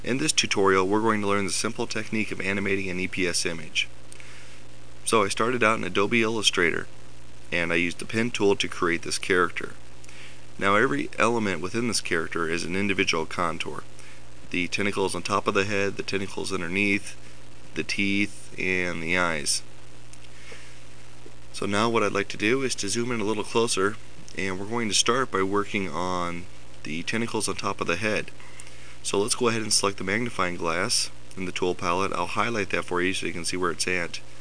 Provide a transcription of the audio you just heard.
In this tutorial, we're going to learn the simple technique of animating an EPS image. So I started out in Adobe Illustrator, and I used the pen tool to create this character. Now every element within this character is an individual contour. The tentacles on top of the head, the tentacles underneath, the teeth, and the eyes. So now what I'd like to do is to zoom in a little closer, and we're going to start by working on the tentacles on top of the head. So let's go ahead and select the magnifying glass in the tool palette. I'll highlight that for you so you can see where it's at.